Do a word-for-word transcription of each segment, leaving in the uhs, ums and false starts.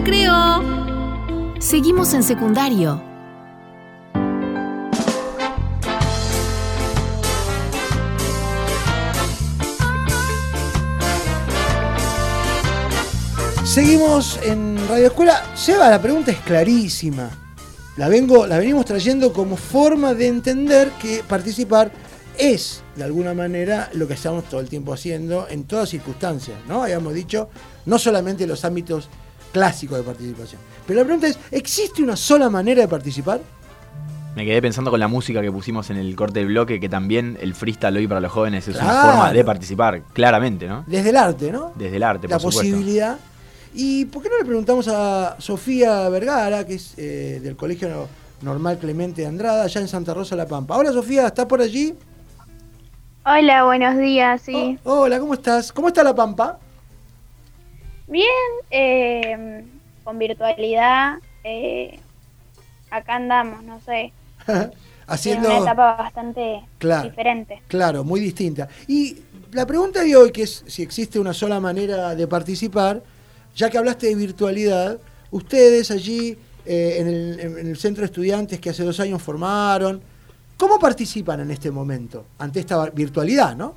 recreo. Seguimos en secundario. Seguimos en Radio Escuela. Seba, la pregunta es clarísima. La, vengo, la venimos trayendo como forma de entender que participar es, de alguna manera, lo que estamos todo el tiempo haciendo en todas circunstancias, ¿no? Habíamos dicho, no solamente los ámbitos clásicos de participación. Pero la pregunta es, ¿existe una sola manera de participar? Me quedé pensando con la música que pusimos en el corte del bloque, que también el freestyle hoy para los jóvenes es Claro. una forma de participar, claramente, ¿no? Desde el arte, ¿no? Desde el arte, La por supuesto. posibilidad. ¿Y por qué no le preguntamos a Sofía Vergara, que es eh, del Colegio Normal Clemente de Andrada, allá en Santa Rosa La Pampa? Hola Sofía, ¿estás por allí? Hola, buenos días, sí. Oh, hola, ¿cómo estás? ¿Cómo está La Pampa? Bien, eh, con virtualidad, eh, acá andamos, no sé, Haciendo... en una etapa bastante Claro. diferente. Claro, muy distinta. Y la pregunta de hoy, que es si existe una sola manera de participar, ya que hablaste de virtualidad, ustedes allí eh, en, el, en el centro de estudiantes que hace dos años formaron, ¿cómo participan en este momento ante esta virtualidad, no?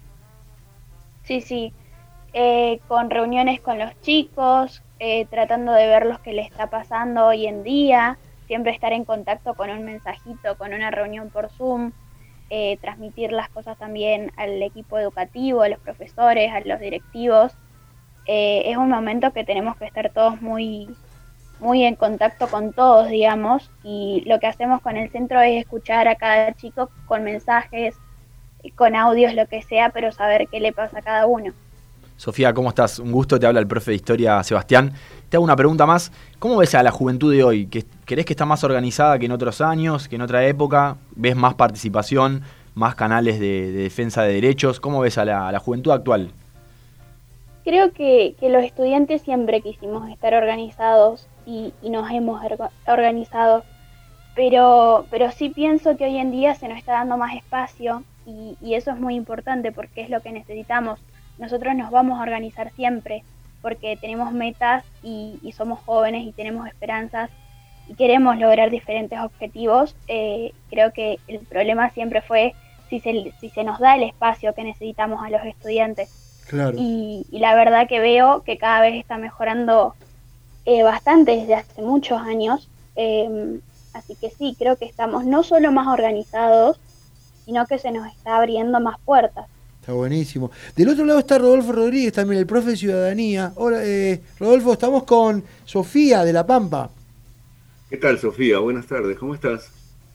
Sí, sí, eh, con reuniones con los chicos, eh, tratando de ver lo que les está pasando hoy en día, siempre estar en contacto con un mensajito, con una reunión por Zoom, eh, transmitir las cosas también al equipo educativo, a los profesores, a los directivos. Eh, es un momento que tenemos que estar todos muy, muy en contacto con todos, digamos, y lo que hacemos con el centro es escuchar a cada chico con mensajes, con audios, lo que sea, pero saber qué le pasa a cada uno. Sofía, ¿cómo estás? Un gusto, te habla el profe de Historia, Sebastián. Te hago una pregunta más. ¿Cómo ves a la juventud de hoy? ¿Crees que está más organizada que en otros años, que en otra época? ¿Ves más participación, más canales de, de defensa de derechos? ¿Cómo ves a la, a la juventud actual? Creo que, que los estudiantes siempre quisimos estar organizados y, y nos hemos organizado, pero, pero sí pienso que hoy en día se nos está dando más espacio y, y eso es muy importante porque es lo que necesitamos. Nosotros nos vamos a organizar siempre porque tenemos metas y, y somos jóvenes y tenemos esperanzas y queremos lograr diferentes objetivos. Eh, creo que el problema siempre fue si se, si se nos da el espacio que necesitamos a los estudiantes. Claro. Y, y la verdad que veo que cada vez está mejorando eh, bastante desde hace muchos años. Eh, así que sí, creo que estamos no solo más organizados, sino que se nos está abriendo más puertas. Está buenísimo. Del otro lado está Rodolfo Rodríguez, también el profe de Ciudadanía. Hola, eh, Rodolfo, estamos con Sofía de La Pampa. ¿Qué tal, Sofía? Buenas tardes, ¿cómo estás?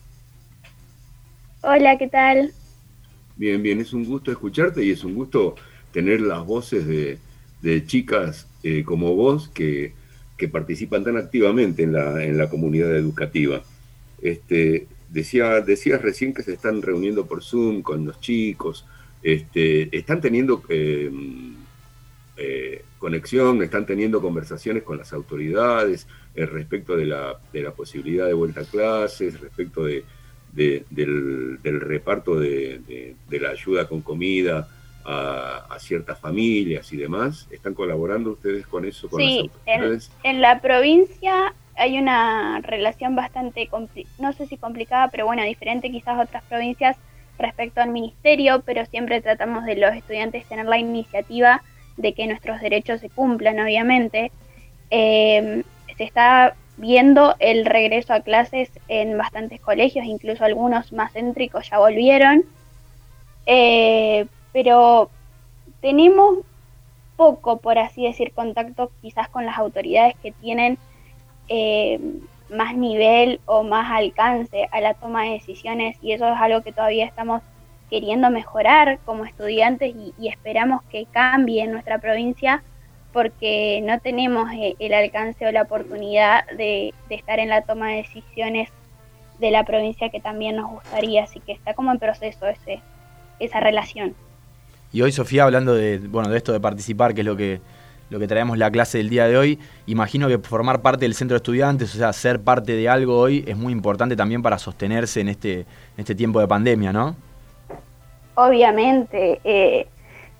Hola, ¿qué tal? Bien, bien, es un gusto escucharte y es un gusto tener las voces de, de chicas eh, como vos que, que participan tan activamente en la, en la comunidad educativa. Este, decía, decías recién que se están reuniendo por Zoom con los chicos, este, están teniendo eh, eh, conexión, están teniendo conversaciones con las autoridades eh, respecto de la, de la posibilidad de vuelta a clases, respecto de, de, del, del reparto de, de, de la ayuda con comida A, a ciertas familias y demás. ¿Están colaborando ustedes con eso, con sí, las autoridades? En, en la provincia hay una relación bastante, compli- no sé si complicada, pero bueno, diferente quizás a otras provincias respecto al ministerio, pero siempre tratamos de los estudiantes tener la iniciativa de que nuestros derechos se cumplan, obviamente. Eh, se está viendo el regreso a clases en bastantes colegios, incluso algunos más céntricos ya volvieron. Eh, pero tenemos poco, por así decir, contacto quizás con las autoridades que tienen eh, más nivel o más alcance a la toma de decisiones, y eso es algo que todavía estamos queriendo mejorar como estudiantes y, y esperamos que cambie en nuestra provincia porque no tenemos eh, el alcance o la oportunidad de, de estar en la toma de decisiones de la provincia que también nos gustaría, así que está como en proceso ese, esa relación. Y hoy, Sofía, hablando de, bueno, de esto de participar, que es lo que, lo que traemos la clase del día de hoy, imagino que formar parte del centro de estudiantes, o sea, ser parte de algo hoy, es muy importante también para sostenerse en este, en este tiempo de pandemia, ¿no? Obviamente, eh,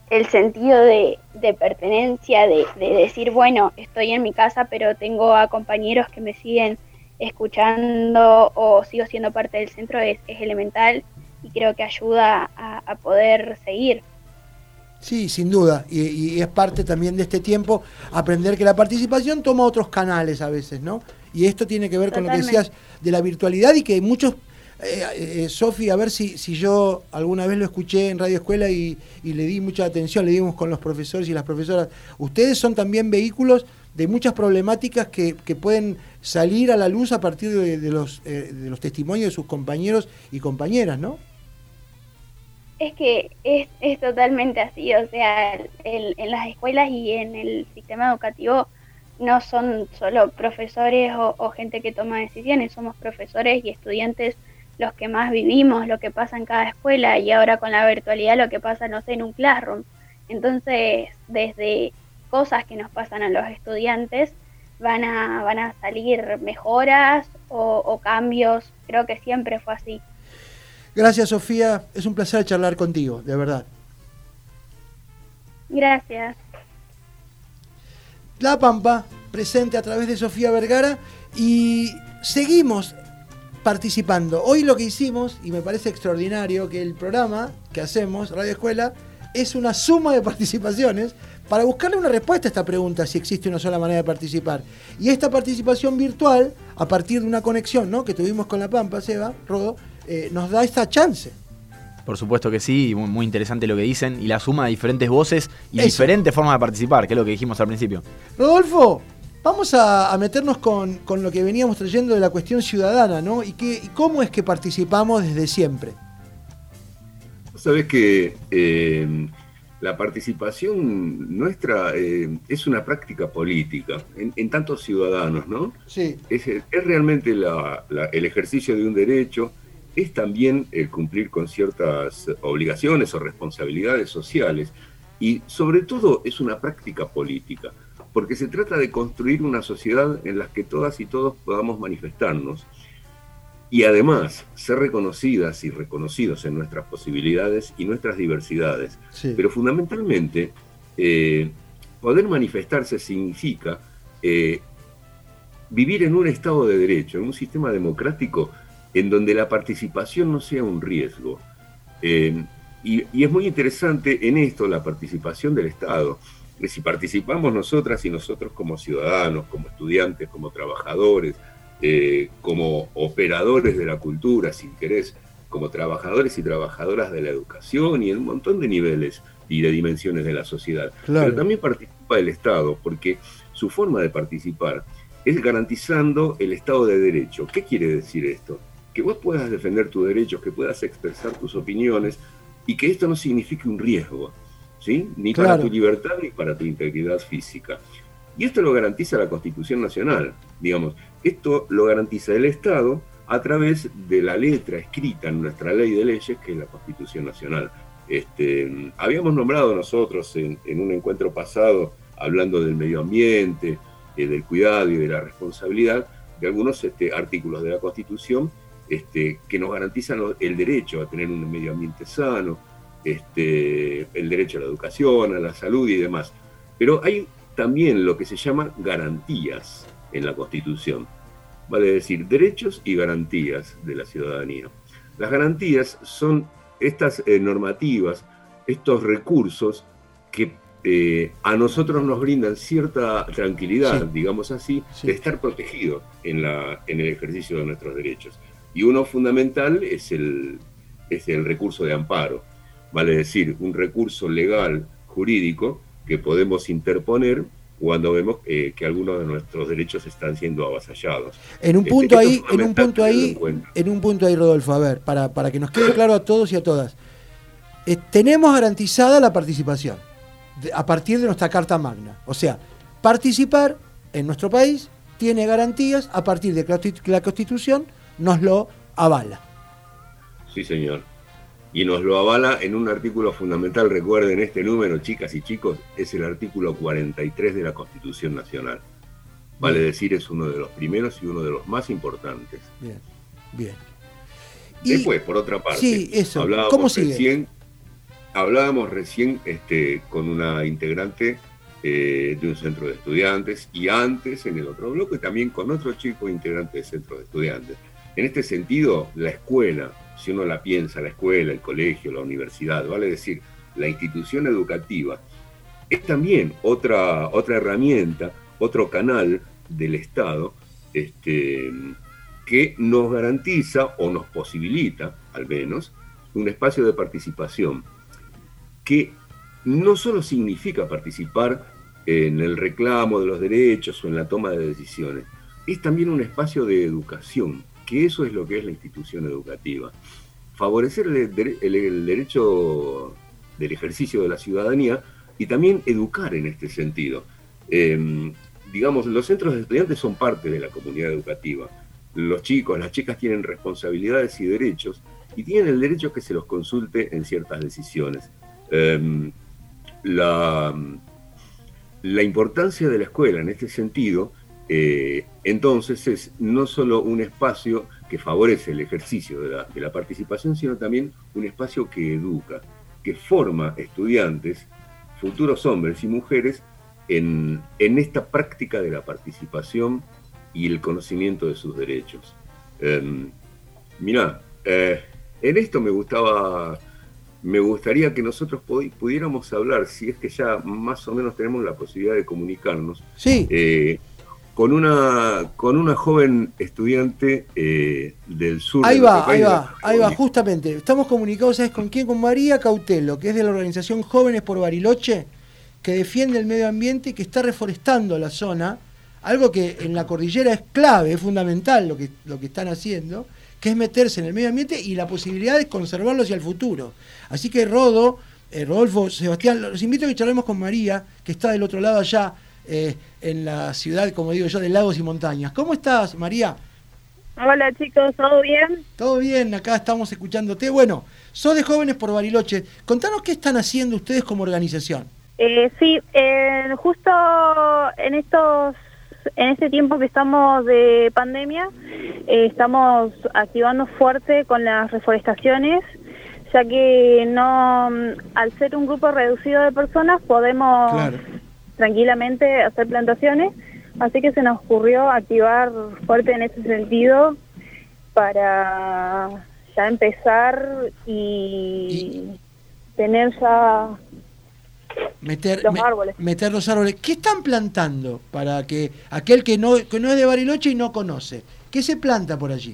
el sentido de, de pertenencia, de, de decir, bueno, estoy en mi casa, pero tengo a compañeros que me siguen escuchando o sigo siendo parte del centro, es, es elemental y creo que ayuda a, a poder seguir. Sí, sin duda, y, y es parte también de este tiempo aprender que la participación toma otros canales a veces, ¿no? Y esto tiene que ver Totalmente. con lo que decías de la virtualidad y que muchos... Eh, eh, Sofi, a ver si, si yo alguna vez lo escuché en Radio Escuela y, y le di mucha atención, le dimos con los profesores y las profesoras. Ustedes son también vehículos de muchas problemáticas que, que pueden salir a la luz a partir de, de, los, eh, de los testimonios de sus compañeros y compañeras, ¿no? Es que es, es totalmente así, o sea, el, en las escuelas y en el sistema educativo no son solo profesores o, o gente que toma decisiones, somos profesores y estudiantes los que más vivimos lo que pasa en cada escuela y ahora con la virtualidad lo que pasa, no sé, en un classroom. Entonces, desde cosas que nos pasan a los estudiantes van a, van a salir mejoras o, o cambios, creo que siempre fue así. Gracias, Sofía, es un placer charlar contigo, de verdad. Gracias. La Pampa, presente a través de Sofía Vergara, y seguimos participando. Hoy lo que hicimos, y me parece extraordinario, que el programa que hacemos, Radio Escuela, es una suma de participaciones para buscarle una respuesta a esta pregunta, si existe una sola manera de participar. Y esta participación virtual, a partir de una conexión, ¿no?, que tuvimos con La Pampa, Seba, Rodo, eh, nos da esta chance. Por supuesto que sí, muy, muy interesante lo que dicen, y la suma de diferentes voces y Eso. diferentes formas de participar, que es lo que dijimos al principio. Rodolfo, vamos a, a meternos con, con lo que veníamos trayendo de la cuestión ciudadana, ¿no? Y, qué, y cómo es que participamos desde siempre. Sabés que eh, la participación nuestra eh, es una práctica política en, en tantos ciudadanos, ¿no? Sí. Es, es realmente la, la, el ejercicio de un derecho, es también el cumplir con ciertas obligaciones o responsabilidades sociales y sobre todo es una práctica política, porque se trata de construir una sociedad en la que todas y todos podamos manifestarnos y además ser reconocidas y reconocidos en nuestras posibilidades y nuestras diversidades. Sí. Pero fundamentalmente, eh, poder manifestarse significa eh, vivir en un Estado de Derecho, en un sistema democrático en donde la participación no sea un riesgo. Eh, y, y es muy interesante en esto la participación del Estado. Si participamos nosotras y nosotros como ciudadanos, como estudiantes, como trabajadores, eh, como operadores de la cultura, si querés, como trabajadores y trabajadoras de la educación y en un montón de niveles y de dimensiones de la sociedad. Claro. Pero también participa el Estado, porque su forma de participar es garantizando el Estado de Derecho. ¿Qué quiere decir esto? Que vos puedas defender tus derechos, que puedas expresar tus opiniones y que esto no signifique un riesgo, ¿sí? Ni Claro. para tu libertad ni para tu integridad física. Y esto lo garantiza la Constitución Nacional, digamos. Esto lo garantiza el Estado a través de la letra escrita en nuestra ley de leyes, que es la Constitución Nacional. Este, habíamos nombrado nosotros en, en un encuentro pasado, hablando del medio ambiente, eh, del cuidado y de la responsabilidad, de algunos este, artículos de la Constitución este, que nos garantizan el derecho a tener un medio ambiente sano, este, el derecho a la educación, a la salud y demás. Pero hay también lo que se llama garantías en la Constitución, vale decir, derechos y garantías de la ciudadanía. Las garantías son estas eh, normativas, estos recursos que eh, a nosotros nos brindan cierta tranquilidad, Sí. digamos así, Sí. de estar protegidos en, la, en el ejercicio de nuestros derechos. Y uno fundamental es el, es el recurso de amparo, vale decir, un recurso legal, jurídico, que podemos interponer cuando vemos eh, que algunos de nuestros derechos están siendo avasallados. En un Este, punto esto es ahí, en un fundamental punto tenerlo ahí, en cuenta. en un punto ahí, Rodolfo, a ver, para, para que nos quede claro a todos y a todas. Eh, tenemos garantizada la participación de- a partir de nuestra Carta Magna. O sea, participar en nuestro país tiene garantías a partir de que la constitu- que la Constitución nos lo avala. Sí, señor. Y nos lo avala en un artículo fundamental, recuerden este número, chicas y chicos, es el artículo cuarenta y tres de la Constitución Nacional. Vale Bien. decir, es uno de los primeros y uno de los más importantes. Bien, bien. Y- Después, por otra parte, sí, eso. hablábamos ¿Cómo sigue? recién hablábamos recién este, con una integrante eh, de un centro de estudiantes y antes en el otro bloque también con otro chico integrante de centro de estudiantes. En este sentido, la escuela, si uno la piensa, la escuela, el colegio, la universidad, vale decir, la institución educativa, es también otra, otra herramienta, otro canal del Estado este, que nos garantiza o nos posibilita, al menos, un espacio de participación que no solo significa participar en el reclamo de los derechos o en la toma de decisiones, es también un espacio de educación, que eso es lo que es la institución educativa. Favorecer el, el, el derecho del ejercicio de la ciudadanía y también educar en este sentido. Eh, digamos, los centros de estudiantes son parte de la comunidad educativa. Los chicos, las chicas tienen responsabilidades y derechos y tienen el derecho a que se los consulte en ciertas decisiones. Eh, la, la importancia de la escuela en este sentido, eh, entonces, es no solo un espacio que favorece el ejercicio de la, de la participación, sino también un espacio que educa, que forma estudiantes, futuros hombres y mujeres, en, en esta práctica de la participación y el conocimiento de sus derechos. Eh, mirá, eh, en esto me gustaba, me gustaría que nosotros pudiéramos hablar, si es que ya más o menos tenemos la posibilidad de comunicarnos, sí. eh, con una con una joven estudiante eh, del sur. Ahí de va, nuestro país, ahí va, ahí va, justamente. Estamos comunicados, ¿sabes con quién? Con María Cautelo, que es de la organización Jóvenes por Bariloche, que defiende el medio ambiente y que está reforestando la zona, algo que en la cordillera es clave, es fundamental lo que, lo que están haciendo, que es meterse en el medio ambiente y la posibilidad de conservarlo hacia el futuro. Así que Rodo, eh, Rodolfo, Sebastián, los invito a que charlemos con María, que está del otro lado allá, eh, en la ciudad, como digo yo, de lagos y montañas. ¿Cómo estás, María? Hola chicos, ¿todo bien? Todo bien, acá estamos escuchándote. Bueno, sos de Jóvenes por Bariloche. Contanos qué están haciendo ustedes como organización. Eh, sí, eh, justo en estos, en este tiempo que estamos de pandemia, eh, estamos activando fuerte con las reforestaciones, ya que no, al ser un grupo reducido de personas, podemos Claro. tranquilamente hacer plantaciones, así que se nos ocurrió activar fuerte en ese sentido para ya empezar y, y tener ya Meter, los me- árboles. meter los árboles. ¿Qué están plantando para que aquel que no, que no es de Bariloche y no conoce? ¿Qué se planta por allí?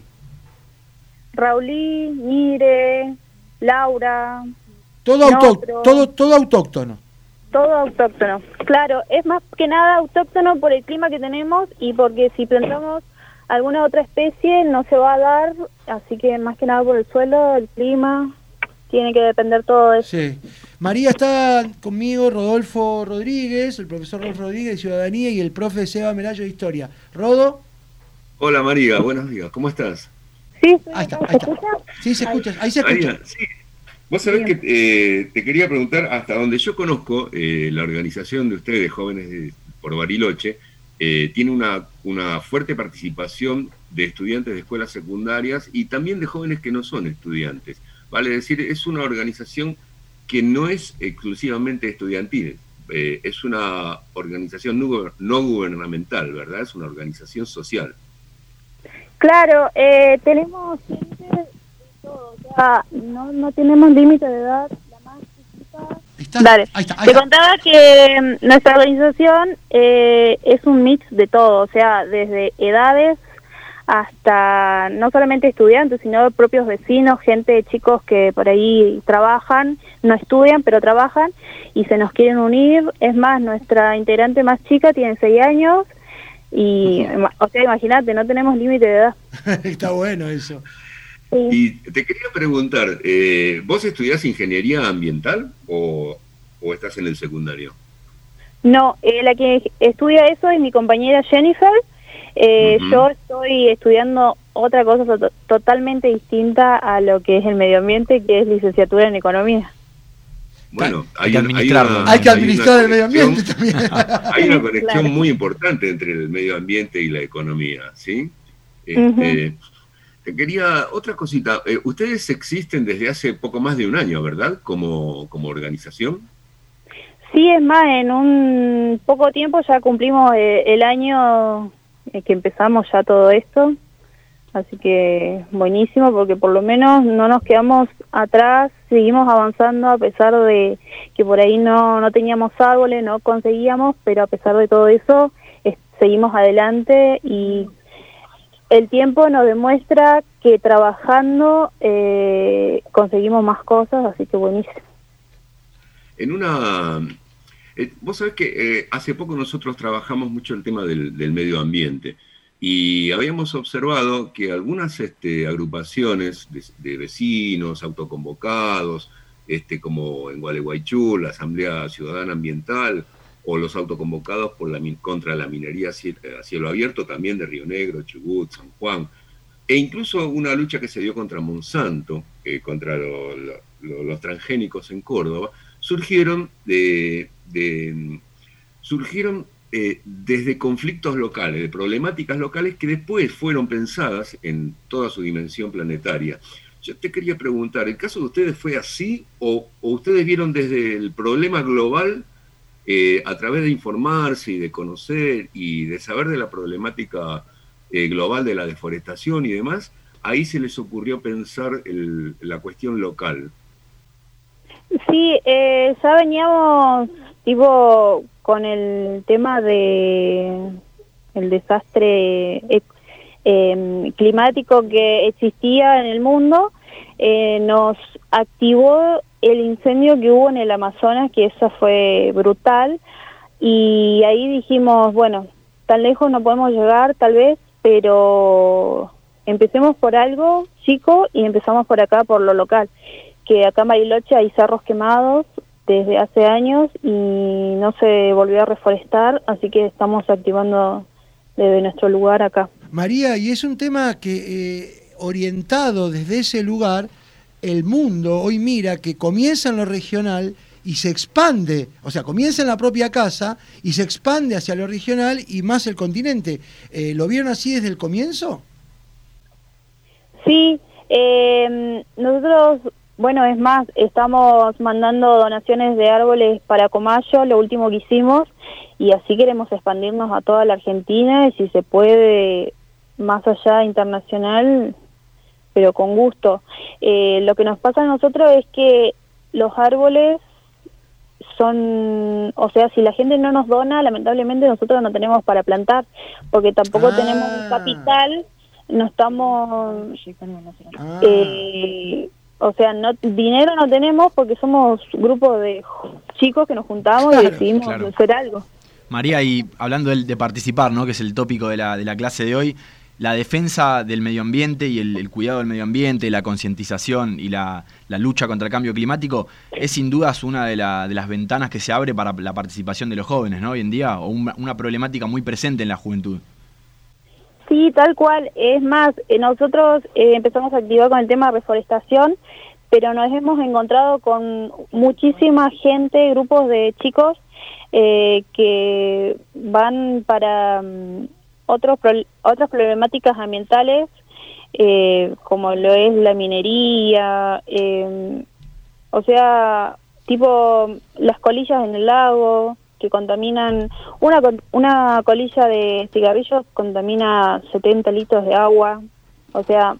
Raulí, Mire, Laura, Todo, No, autóctono, pero- todo, todo autóctono. todo autóctono. Claro, es más que nada autóctono por el clima que tenemos y porque si plantamos alguna otra especie no se va a dar, así que más que nada por el suelo, el clima, tiene que depender todo de eso. Sí. María, está conmigo Rodolfo Rodríguez, el profesor Rodolfo Rodríguez de Ciudadanía y el profe Seba Melayo de Historia. Rodo, Hola María, buenos días, ¿cómo estás? Sí, estoy ahí está, acá, ahí ¿se está. escucha? Sí, se Ahí. escucha, ahí se escucha. María, sí. Vos sabés Bien. que eh, te quería preguntar, hasta donde yo conozco, eh, la organización de ustedes, Jóvenes de- por Bariloche, eh, tiene una, una fuerte participación de estudiantes de escuelas secundarias y también de jóvenes que no son estudiantes. Vale decir, es una organización que no es exclusivamente estudiantil, eh, es una organización no, no gubernamental, ¿verdad? Es una organización social. Claro, eh, tenemos gente de todo, o sea, no, no tenemos límite de edad, la más chiquita. Está- Dale, ahí está, ahí te está. contaba que mm, nuestra organización eh, es un mix de todo, o sea, desde edades hasta no solamente estudiantes, sino propios vecinos, gente, chicos que por ahí trabajan, no estudian, pero trabajan y se nos quieren unir. Es más, nuestra integrante más chica tiene seis años y, o sea, imagínate, no tenemos límite de edad. Está bueno eso. Sí. Y te quería preguntar, eh, ¿vos estudiás ingeniería ambiental o, o estás en el secundario? No, eh, la que estudia eso es mi compañera Jennifer. Eh, Ujú. Yo estoy estudiando otra cosa to- totalmente distinta a lo que es el medio ambiente, que es licenciatura en economía. Bueno, Hay que un- administrarlo, una- ¿no? Hay que una administrar el medio conexión- ambiente también. Hay una conexión Claro. muy importante entre el medio ambiente y la economía, ¿sí? Este, Te quería otra cosita. Eh, ustedes existen desde hace poco más de un año, ¿verdad? Como, como organización. Sí, es más, en un poco tiempo ya cumplimos eh, el año eh, que empezamos ya todo esto. Así que buenísimo, porque por lo menos no nos quedamos atrás, seguimos avanzando a pesar de que por ahí no, no teníamos árboles, no conseguíamos, pero a pesar de todo eso, es, seguimos adelante y el tiempo nos demuestra que trabajando eh, conseguimos más cosas, así que buenísimo. En una... Eh, vos sabés que eh, hace poco nosotros trabajamos mucho el tema del, del medio ambiente. Y habíamos observado que algunas este, agrupaciones de, de vecinos autoconvocados, este, como en Gualeguaychú, la Asamblea Ciudadana Ambiental, o los autoconvocados por la, contra la minería a cielo abierto, también de Río Negro, Chubut, San Juan, e incluso una lucha que se dio contra Monsanto, eh, contra lo, lo, lo, los transgénicos en Córdoba, surgieron de... de surgieron Eh, desde conflictos locales, de problemáticas locales que después fueron pensadas en toda su dimensión planetaria. Yo te quería preguntar, ¿el caso de ustedes fue así o, o ustedes vieron desde el problema global eh, a través de informarse y de conocer y de saber de la problemática eh, global de la deforestación y demás, ahí se les ocurrió pensar el, la cuestión local? Sí, eh, ya veníamos tipo con el tema de el desastre eh, eh, climático que existía en el mundo, eh, nos activó el incendio que hubo en el Amazonas, que eso fue brutal, y ahí dijimos, bueno, tan lejos no podemos llegar tal vez, pero empecemos por algo chico y empezamos por acá, por lo local, que acá en Bariloche hay cerros quemados desde hace años y no se volvió a reforestar, así que estamos activando desde nuestro lugar acá. María, y es un tema que eh, orientado desde ese lugar, el mundo hoy mira que comienza en lo regional y se expande, o sea, comienza en la propia casa y se expande hacia lo regional y más el continente. Eh, ¿Lo vieron así desde el comienzo? Sí, eh, nosotros... Bueno, es más, estamos mandando donaciones de árboles para Comayo, lo último que hicimos, y así queremos expandirnos a toda la Argentina y si se puede más allá internacional, pero con gusto. Eh, lo que nos pasa a nosotros es que los árboles son, o sea, si la gente no nos dona, lamentablemente nosotros no tenemos para plantar, porque tampoco ah. tenemos un capital, no estamos... Ah. Eh, O sea, no dinero no tenemos porque somos grupos de chicos que nos juntamos claro, y decidimos claro. hacer algo. María, y hablando de, de participar, ¿no? Que es el tópico de la, de la clase de hoy, la defensa del medio ambiente y el, el cuidado del medio ambiente, la concientización y la, la lucha contra el cambio climático es sin dudas una de, la, de las ventanas que se abre para la participación de los jóvenes, ¿no? Hoy en día, o una, una problemática muy presente en la juventud. Sí, tal cual. Es más, eh, nosotros eh, empezamos a activar con el tema de reforestación, pero nos hemos encontrado con muchísima gente, grupos de chicos eh, que van para um, otros pro otras problemáticas ambientales, eh, como lo es la minería, eh, o sea, tipo las colillas en el lago, que contaminan, una una colilla de cigarrillos contamina setenta litros de agua, o sea...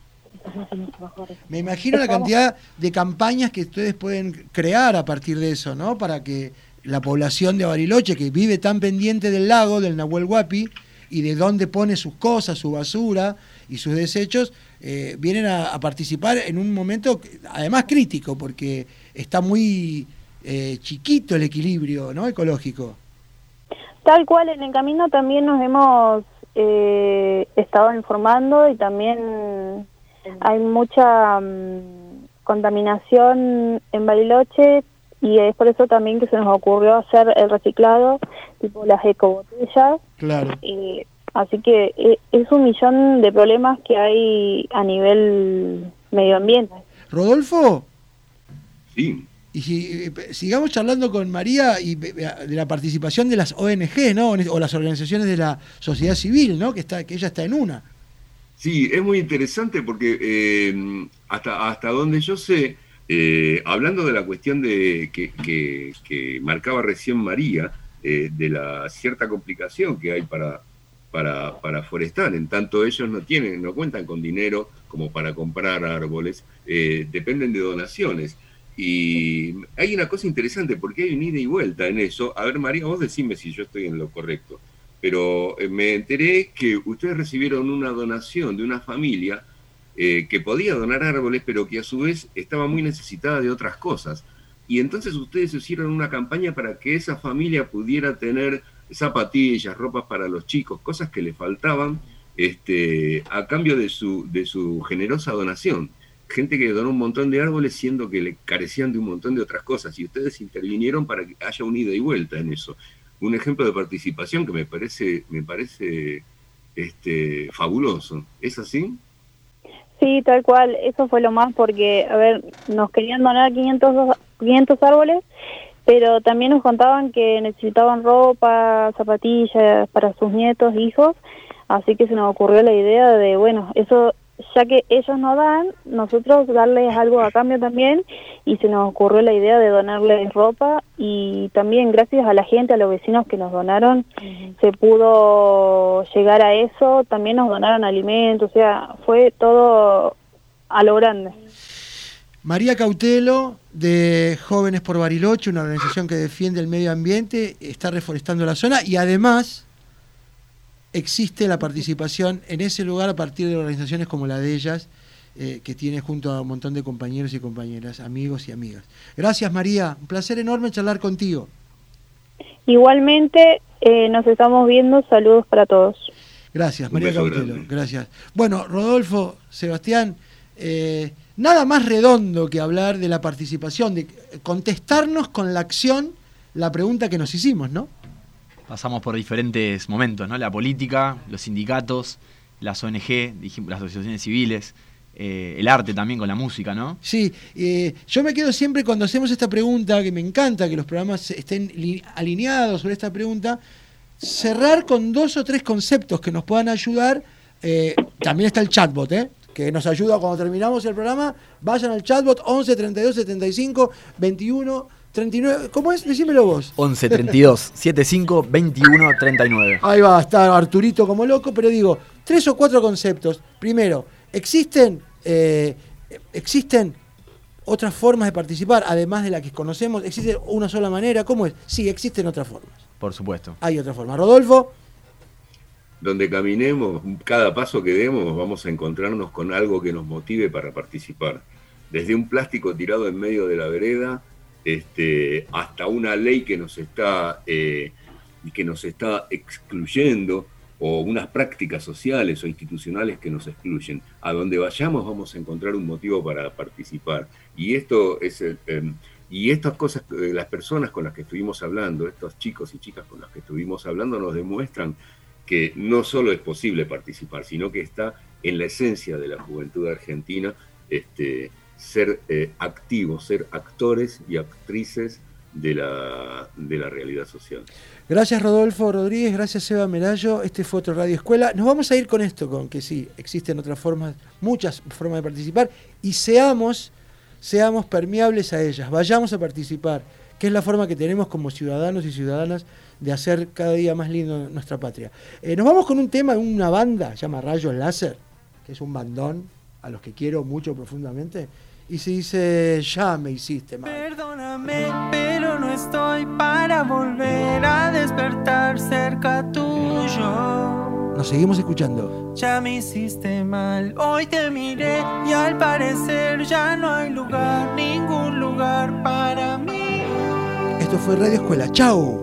Me imagino la cantidad de campañas que ustedes pueden crear a partir de eso, ¿no? Para que la población de Bariloche, que vive tan pendiente del lago, del Nahuel Huapi, y de dónde pone sus cosas, su basura y sus desechos, eh, vienen a, a participar en un momento, además crítico, porque está muy... Eh, chiquito el equilibrio, ¿no? Ecológico. Tal cual, en el camino también nos hemos eh, estado informando y también hay mucha um, contaminación en Bariloche y es por eso también que se nos ocurrió hacer el reciclado, tipo las ecobotellas. Claro. Eh, así que eh, es un millón de problemas que hay a nivel medio ambiente. Rodolfo. Sí. Y si, sigamos charlando con María y de la participación de las O N G, ¿no? O las organizaciones de la sociedad civil, ¿no? Que está, que ella está en una. Sí, es muy interesante porque eh, hasta, hasta donde yo sé, eh, hablando de la cuestión de que, que, que marcaba recién María, eh, de la cierta complicación que hay para, para, para forestar, en tanto ellos no tienen, no cuentan con dinero como para comprar árboles, eh, dependen de donaciones. Y hay una cosa interesante porque hay un ida y vuelta en eso. A ver, María, vos decime si yo estoy en lo correcto. Pero me enteré que ustedes recibieron una donación de una familia eh, que podía donar árboles, pero que a su vez estaba muy necesitada de otras cosas. Y entonces ustedes hicieron una campaña para que esa familia pudiera tener zapatillas, ropas para los chicos, cosas que le faltaban este, a cambio de su, de su generosa donación. Gente que donó un montón de árboles siendo que le carecían de un montón de otras cosas. Y ustedes intervinieron para que haya un ida y vuelta en eso. Un ejemplo de participación que me parece, me parece este, fabuloso. ¿Es así? Sí, tal cual. Eso fue lo más porque, a ver, nos querían donar quinientos, quinientos árboles, pero también nos contaban que necesitaban ropa, zapatillas para sus nietos, hijos, así que se nos ocurrió la idea de, bueno, eso, ya que ellos nos dan, nosotros darles algo a cambio también, y se nos ocurrió la idea de donarles ropa, y también gracias a la gente, a los vecinos que nos donaron, uh-huh. se pudo llegar a eso. También nos donaron alimentos, o sea, fue todo a lo grande. María Cautelo, de Jóvenes por Bariloche, una organización que defiende el medio ambiente, está reforestando la zona, y además existe la participación en ese lugar a partir de organizaciones como la de ellas, eh, que tiene junto a un montón de compañeros y compañeras, amigos y amigas. Gracias, María, un placer enorme charlar contigo. Igualmente, eh, nos estamos viendo, saludos para todos. Gracias, María Cautelo, gracias. Bueno, Rodolfo, Sebastián, eh, nada más redondo que hablar de la participación, de contestarnos con la acción la pregunta que nos hicimos, ¿no? Pasamos por diferentes momentos, ¿no? La política, los sindicatos, las O N G, las asociaciones civiles, eh, el arte también con la música, ¿no? Sí, eh, yo me quedo siempre cuando hacemos esta pregunta, que me encanta que los programas estén li- alineados sobre esta pregunta, cerrar con dos o tres conceptos que nos puedan ayudar. Eh, también está el chatbot, ¿eh? que nos ayuda cuando terminamos el programa. Vayan al chatbot once treinta y dos setenta y cinco veintiuno treinta y nueve. ¿Cómo es? Decímelo vos. once treinta y dos setenta y cinco veintiuno treinta y nueve. Ahí va a estar Arturito como loco, pero digo, tres o cuatro conceptos. Primero, existen, eh, existen otras formas de participar, además de la que conocemos. ¿Existe una sola manera? ¿Cómo es? Sí, existen otras formas. Por supuesto. Hay otra forma. Rodolfo. Donde caminemos, cada paso que demos, vamos a encontrarnos con algo que nos motive para participar. Desde un plástico tirado en medio de la vereda, este, hasta una ley que nos está, eh, que nos está excluyendo, o unas prácticas sociales o institucionales que nos excluyen. A donde vayamos vamos a encontrar un motivo para participar. Y esto es el, eh, y estas cosas, eh, las personas con las que estuvimos hablando, estos chicos y chicas con las que estuvimos hablando, nos demuestran que no solo es posible participar, sino que está en la esencia de la juventud argentina, este, ser eh, activos, ser actores y actrices de la, de la realidad social. Gracias Rodolfo Rodríguez, gracias Seba Merallo. Este fue otro Radio Escuela. Nos vamos a ir con esto, con que sí, existen otras formas, muchas formas de participar, y seamos, seamos permeables a ellas, vayamos a participar, que es la forma que tenemos como ciudadanos y ciudadanas de hacer cada día más lindo nuestra patria. Eh, nos vamos con un tema de una banda, se llama Rayos Láser, que es un bandón, a los que quiero mucho profundamente, y se dice, ya me hiciste mal. Perdóname, pero no estoy para volver a despertar cerca tuyo. Nos seguimos escuchando. Ya me hiciste mal, hoy te miré y al parecer ya no hay lugar, ningún lugar para mí. Esto fue Radio Escuela, chao.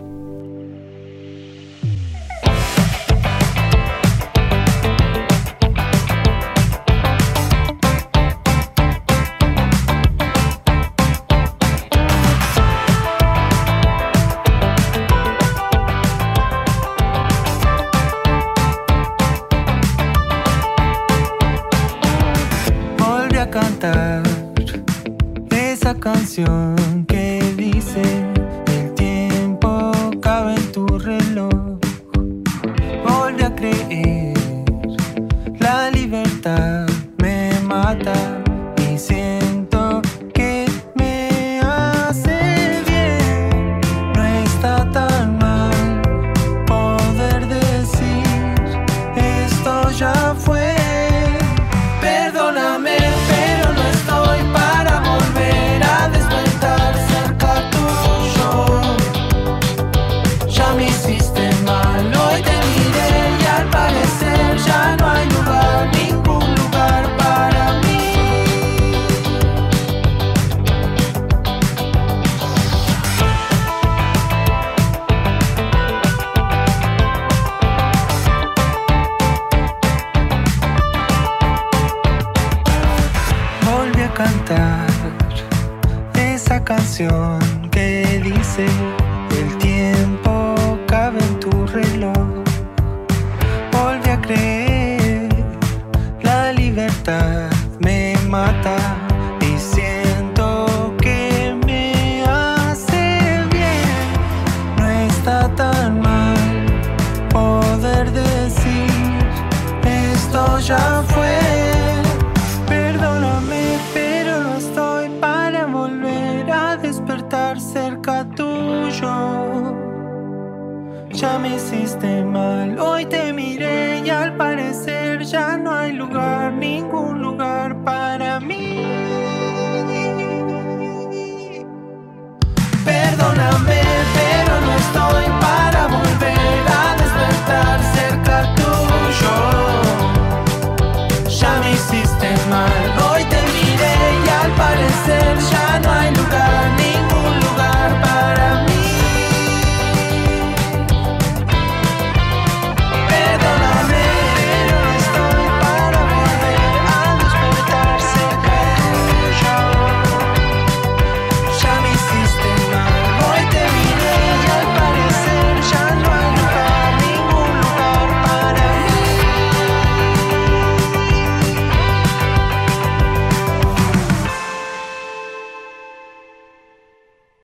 Esa canción que dice el tiempo cabe en tu reloj. Volví a creer la canción que dice: el tiempo cabe en tu reloj. Volví a creer, la libertad me mata y siento que me hace bien. No está tan mal poder decir: esto ya fue. Perdóname, pero no estoy para volver a despertar cerca tuyo. Ya me hiciste mal, hoy te miré y al parecer ya no hay lugar, ningún lugar para mí. Perdóname.